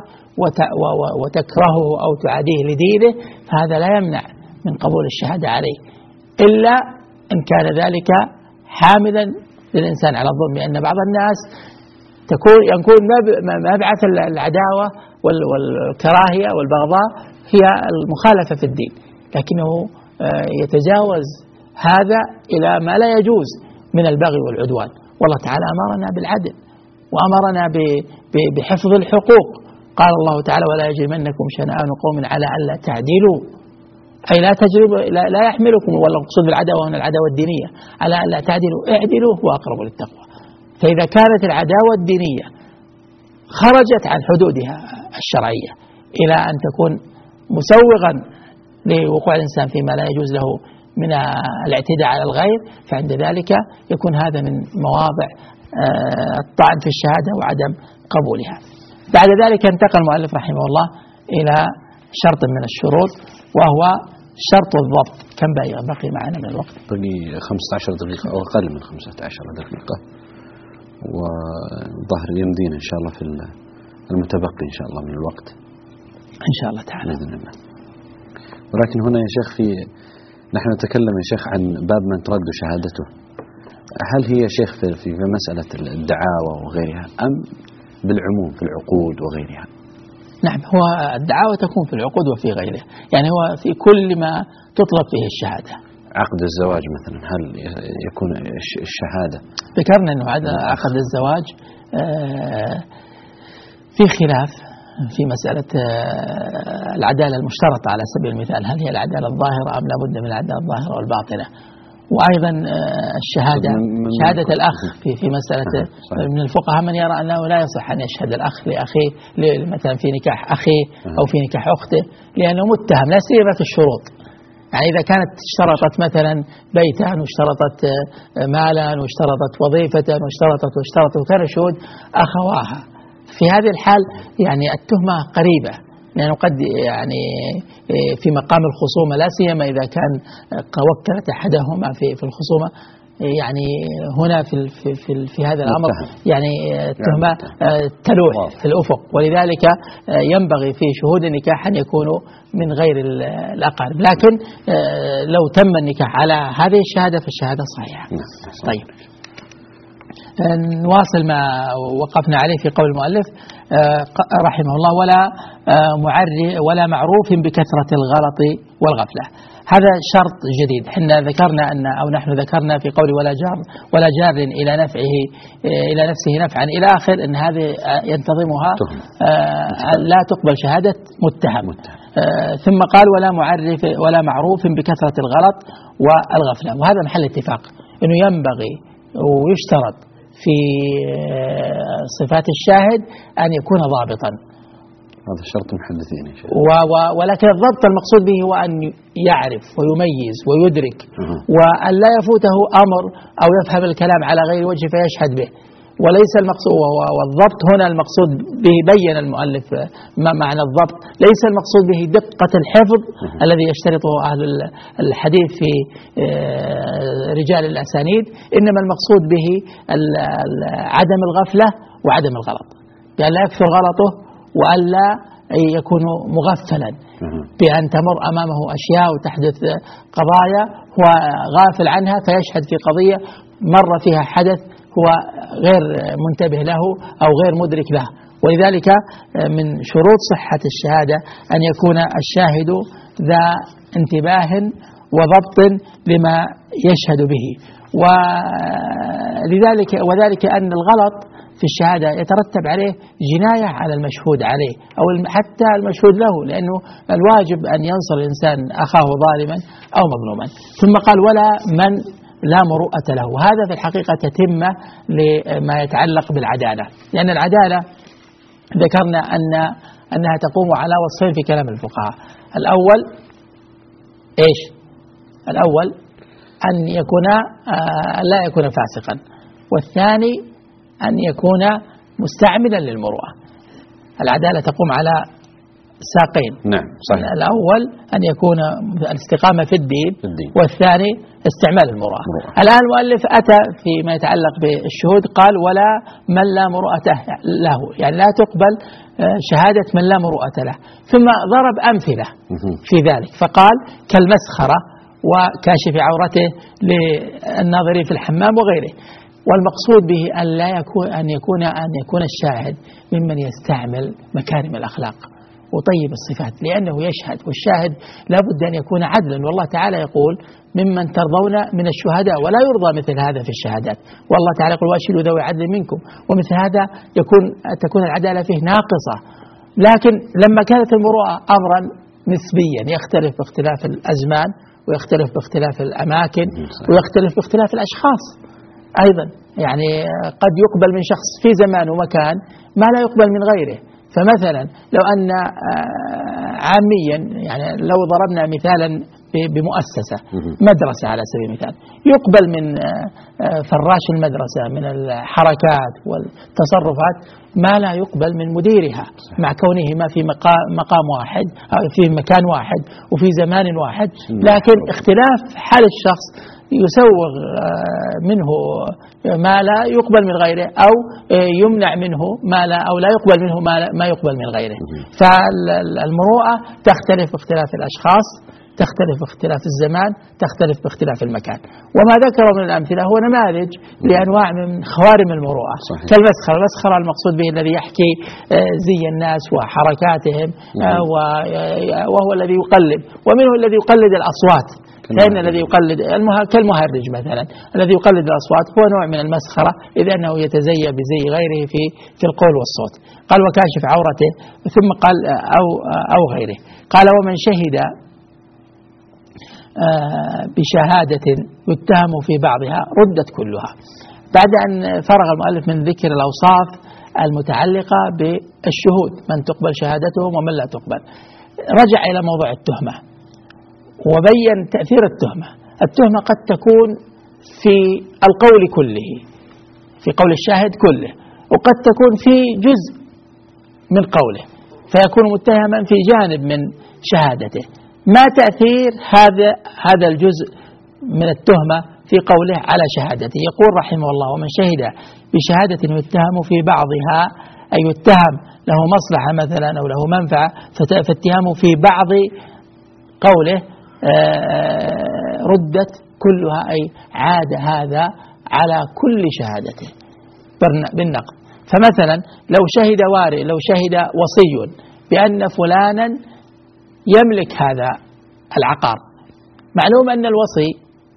وتكرهه أو تعاديه لدينه، فهذا لا يمنع من قبول الشهادة عليه، إلا إن كان ذلك حاملا للإنسان على الظلم، لأن بعض الناس يكون مبعث العداوة والكراهية والبغضاء هي المخالفة في الدين، لكنه يتجاوز هذا إلى ما لا يجوز من البغي والعدوان. والله تعالى أمرنا بالعدل وأمرنا بحفظ الحقوق. قال الله تعالى ولا يجرمنكم شنآن قوم على ألا تعدلوا، أي لا يحملكم، ولا المقصود بالعداوة هنا العداوة الدينية، على ألا تعدلوا اعدلوا هو أقرب للتقوى. فإذا كانت العداوة الدينية خرجت عن حدودها الشرعية إلى أن تكون مسوغا لوقوع الإنسان فيما لا يجوز له من الاعتداء على الغير، فعند ذلك يكون هذا من مواضع الطعن في الشهادة وعدم قبولها. بعد ذلك انتقل المؤلف رحمه الله إلى شرط من الشروط، وهو شرط الضبط. كم بقي معنا من الوقت؟ بقي 15 دقيقة أو أقل من 15 دقيقة، وظهر يمدينا إن شاء الله في المتبقي إن شاء الله من الوقت إن شاء الله تعالى بإذن الله. ولكن هنا يا شيخ نحن نتكلم يا شيخ عن باب من ترد شهادته، هل هي يا شيخ في مسألة الدعاوى وغيرها أم بالعموم في العقود وغيرها؟ نعم، هو الدعاوى تكون في العقود وفي غيرها، يعني هو في كل ما تطلب فيه الشهادة. عقد الزواج مثلا هل يكون الشهادة؟ ذكرنا أنه عقد الزواج في خلاف في مسألة العدالة المشترطة على سبيل المثال، هل هي العدالة الظاهرة أم لا بد من العدالة الظاهرة والباطنة. وأيضا الشهادة، شهادة الأخ في مسألة من الفقهاء من يرى أنه لا يصح أن يشهد الأخ لأخيه مثلا في نكاح أخيه أو في نكاح أخته، لأنه متهم لا سيما في الشروط. يعني إذا كانت اشترطت مثلا بيتا واشترطت مالا واشترطت وظيفة واشترطت وكان شهود أخواها، في هذه الحال يعني التهمة قريبة، لأنه قد يعني في مقام الخصومة، لا سيما إذا كان وكلت أحدهما في الخصومة، يعني هنا في هذا الأمر يعني التهمة تلوح في الأفق، ولذلك ينبغي في شهود النكاح أن يكونوا من غير الأقارب. لكن لو تم النكاح على هذه الشهادة فالشهادة صحيحة. طيب، نواصل ما وقفنا عليه في قول المؤلف رحمه الله ولا معروف بكثرة الغلط والغفلة. هذا شرط جديد. حنا ذكرنا نحن ذكرنا في قول ولا جار إلى نفسه نفعا إلى آخر، أن هذه ينتظمها لا تقبل شهادة متهم. ثم قال ولا معروف بكثرة الغلط والغفلة، وهذا محل اتفاق أنه ينبغي ويشترط في صفات الشاهد أن يكون ضابطا. هذا شرط محدثين إن شاء الله. ولكن الضبط المقصود به هو أن يعرف ويميز ويدرك، وأن لا يفوته أمر أو يفهم الكلام على غير وجه فيشهد به، وليس المقصود. والضبط هنا المقصود به بين المؤلف ما معنى الضبط، ليس المقصود به دقة الحفظ الذي يشترطه أهل الحديث في رجال الأسانيد، إنما المقصود به عدم الغفلة وعدم الغلط، بأن لا يكثر غلطه وألا يكون مغفلا، بأن تمر أمامه أشياء وتحدث قضايا هو غافل عنها فيشهد في قضية مر فيها حدث هو غير منتبه له أو غير مدرك له. ولذلك من شروط صحة الشهادة أن يكون الشاهد ذا انتباه وضبط لما يشهد به، وذلك أن الغلط في الشهادة يترتب عليه جناية على المشهود عليه أو حتى المشهود له، لأنه الواجب أن ينصر الإنسان أخاه ظالما أو مظلوما. ثم قال ولا من لا مروءة له، وهذا في الحقيقة تتمة لما يتعلق بالعدالة، لأن العدالة ذكرنا أنها تقوم على وصفين في كلام الفقهاء. الأول إيش؟ الأول أن يكون لا يكون فاسقا، والثاني أن يكون مستعملا للمروءة. العدالة تقوم على ساقين. نعم صحيح. الأول أن يكون الاستقامة في الدين. والثاني استعمال المروءة. الآن المؤلف أتى فيما يتعلق بالشهود قال ولا من لا مروءة له، يعني لا تقبل شهادة من لا مروءة له، ثم ضرب أمثلة في ذلك فقال كالمسخرة وكاشف عورته للناظرين في الحمام وغيره. والمقصود به أن يكون الشاهد ممن يستعمل مكارم الأخلاق وطيب الصفات، لأنه يشهد، والشاهد لا بد أن يكون عدلا، والله تعالى يقول ممن ترضون من الشهداء، ولا يرضى مثل هذا في الشهادات، والله تعالى يقول واشهدوا ذوي عدل منكم، ومثل هذا تكون العدالة فيه ناقصة. لكن لما كانت المروءة أمرا نسبيا يختلف باختلاف الأزمان ويختلف باختلاف الأماكن ويختلف باختلاف الأشخاص أيضا، يعني قد يقبل من شخص في زمان ومكان ما لا يقبل من غيره. فمثلا لو أن عاميا، يعني لو ضربنا مثالا بمؤسسة مدرسة على سبيل المثال، يقبل من فراش المدرسة من الحركات والتصرفات ما لا يقبل من مديرها، مع كونهما في مقام واحد أو في مكان واحد وفي زمان واحد، لكن اختلاف حال الشخص يسوغ منه ما لا يقبل من غيره أو يمنع منه أو لا يقبل منه ما يقبل من غيره. فالمروءة تختلف باختلاف الأشخاص، تختلف باختلاف الزمان، تختلف باختلاف المكان. وما ذكره من الأمثلة هو نماذج لأنواع من خوارم المروءة. كالمسخرة، المسخرة المقصود به الذي يحكي زي الناس وحركاتهم، وهو الذي يقلد، ومنه الذي يقلد الأصوات، فإن الذي يقلد كالمهرج مثلا، الذي يقلد الأصوات هو نوع من المسخرة، إذ أنه يتزي بزي غيره في القول والصوت. قال وكاشف عورته، ثم قال أو غيره. قال ومن شهد بشهادة يتهم في بعضها ردت كلها. بعد أن فرغ المؤلف من ذكر الأوصاف المتعلقة بالشهود، من تقبل شهادتهم ومن لا تقبل، رجع إلى موضوع التهمة وبين تأثير التهمة. التهمة قد تكون في القول كله، في قول الشاهد كله، وقد تكون في جزء من قوله فيكون متهما في جانب من شهادته. ما تأثير هذا الجزء من التهمة في قوله على شهادته؟ يقول رحمه الله ومن شهد بشهادة يتهم في بعضها، أي يتهم له مصلحة مثلا أو له منفعة، فاتهامه في بعض قوله ردت كلها، أي عاد هذا على كل شهادته بالنقد. فمثلا لو شهد وصي بأن فلانا يملك هذا العقار، معلوم أن الوصي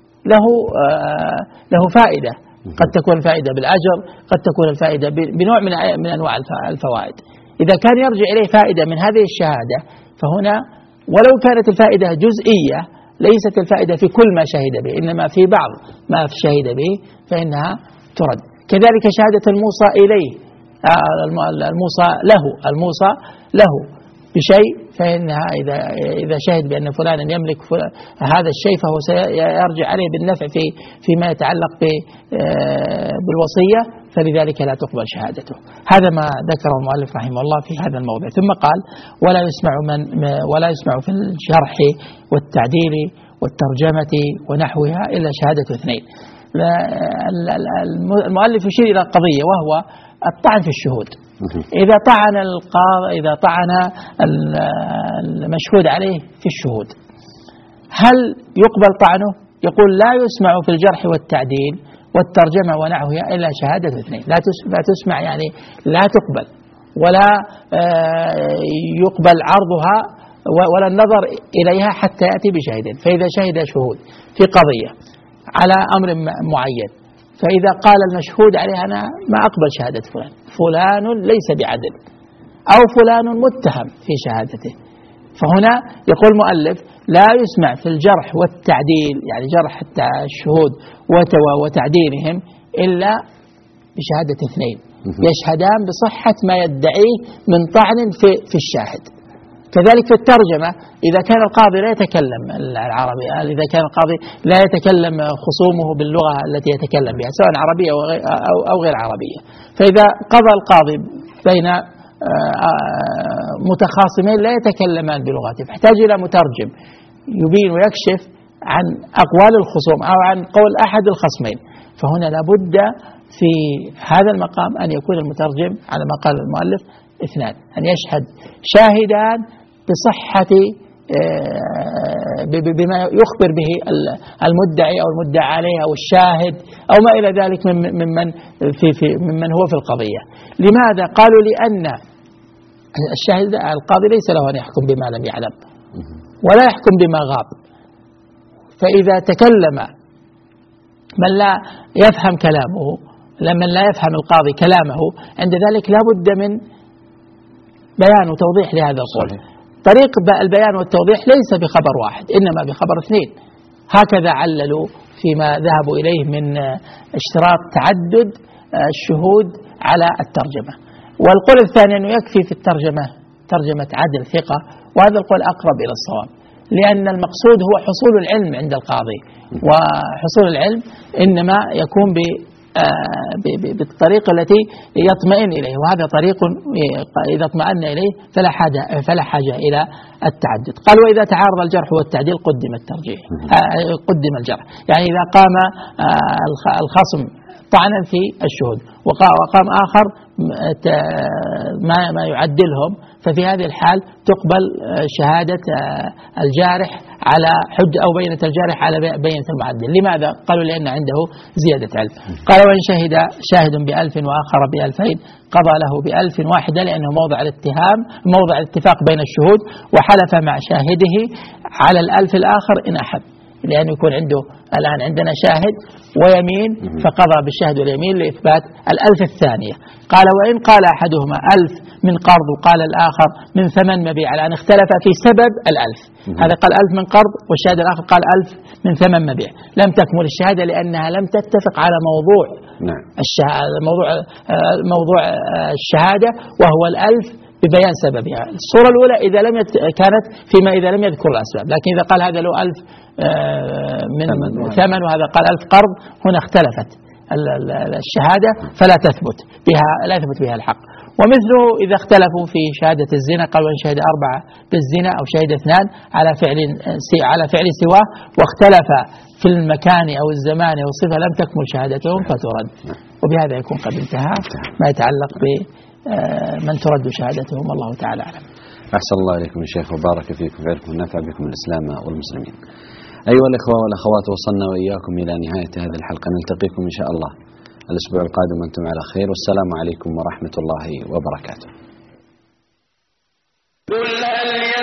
له فائدة، قد تكون فائدة بالأجر، قد تكون الفائدة بنوع من أنواع الفوائد. إذا كان يرجع إليه فائدة من هذه الشهادة، فهنا ولو كانت الفائدة جزئية ليست الفائدة في كل ما شهد به، إنما في بعض ما شهد به فإنها ترد. كذلك شهادة الموصى إليه، الموصى له بشيء فإنها إذا شهد بأن فلانا يملك هذا الشيء فهو سيرجع عليه بالنفع فيما يتعلق بالوصية، فلذلك لا تقبل شهادته. هذا ما ذكره المؤلف رحمه الله في هذا الموضع. ثم قال ولا يسمع في الجرح والتعديل والترجمة ونحوها إلا شهادة اثنين. المؤلف يشير إلى قضية وهو الطعن في الشهود. إذا طعن المشهود عليه في الشهود هل يقبل طعنه؟ يقول لا يسمع في الجرح والتعديل والترجمة ونحوها إلا شهادة اثنين. لا تسمع يعني لا تقبل، ولا يقبل عرضها ولا النظر إليها حتى يأتي بشهيد. فإذا شهد شهود في قضية على أمر معين، فإذا قال المشهود عليه أنا ما أقبل شهادة فلان ليس بعدل أو فلان متهم في شهادته، فهنا يقول المؤلف لا يسمع في الجرح والتعديل، يعني جرح الشهود وتعديلهم إلا بشهادة اثنين يشهدان بصحة ما يدعيه من طعن في الشاهد. كذلك في الترجمة إذا كان القاضي لا يتكلم العربي، إذا كان القاضي لا يتكلم خصومه باللغة التي يتكلم بها سواء عربية أو غير عربية، فإذا قضى القاضي بين متخاصمين لا يتكلمان بلغته فاحتاج إلى مترجم يبين ويكشف عن أقوال الخصوم أو عن قول أحد الخصمين، فهنا لابد في هذا المقام أن يكون المترجم على ما قال المؤلف اثنان، أن يشهد شاهدان بصحة بما يخبر به المدعي أو المدعى عليه أو الشاهد أو ما إلى ذلك ممن هو في القضية. لماذا؟ قالوا لأن الشاهد القاضي ليس له أن يحكم بما لم يعلم ولا يحكم بما غاب، فإذا تكلم من لا يفهم كلامه، لمن لا يفهم القاضي كلامه، عند ذلك لا بد من بيان وتوضيح لهذا القول. طريق البيان والتوضيح ليس بخبر واحد إنما بخبر اثنين، هكذا عللوا فيما ذهبوا إليه من اشتراط تعدد الشهود على الترجمة. والقول الثاني أنه يكفي في الترجمة ترجمة عدل ثقة، وهذا القول أقرب إلى الصواب، لأن المقصود هو حصول العلم عند القاضي، وحصول العلم إنما يكون بالطريقة التي يطمئن إليه، وهذا طريق إذا اطمأن إليه فلا حاجة إلى التعدد. قال وإذا تعارض الجرح والتعديل قدم الجرح، يعني إذا قام الخصم طعنا في الشهود وقام آخر ما يعدلهم، ففي هذه الحال تقبل شهادة الجارح على حجة أو بينة الجارح على بينة المعدل. لماذا؟ قالوا لأن عنده زيادة علم. قال وإن شهد شاهد ب1000 وآخر ب2000 قضى له ب1000 واحدة، لأنه موضع الاتفاق بين الشهود، وحلف مع شاهده على 1000 الآخر إن أحب، لأنه يكون عنده الآن عندنا شاهد ويمين فقضى بالشهد واليمين لإثبات 1000 الثانية. قال وإن قال أحدهما 1000 من قرض وقال الآخر من ثمن مبيع، الآن اختلف في سبب 1000، هذا قال 1000 من قرض والشاهد الآخر قال 1000 من ثمن مبيع، لم تكمل الشهادة لأنها لم تتفق على موضوع موضوع الشهادة وهو 1000 ببيان سببها. الصورة الأولى كانت فيما إذا لم يذكر الأسباب، لكن إذا قال هذا له 1000 من ثمن وهذا قال 1000 قرض، هنا اختلفت الشهادة فلا تثبت بها الحق. ومثله إذا اختلفوا في شهادة الزنا، قال وإن شهد 4 بالزنا أو شهد 2 على فعل سواه واختلف في المكان أو الزمان أو الصفة لم تكمل شهادتهم فترد. وبهذا يكون قد انتهى ما يتعلق بمن ترد شهادتهم، والله تعالى أعلم. أحسن الله إليكم يا شيخ وبارك فيكم ويعرفكم ونفع بكم الإسلام والمسلمين. أيها الإخوة والأخوات، وصلنا وإياكم إلى نهاية هذه الحلقة، نلتقيكم إن شاء الله الأسبوع القادم وأنتم على خير، والسلام عليكم ورحمة الله وبركاته.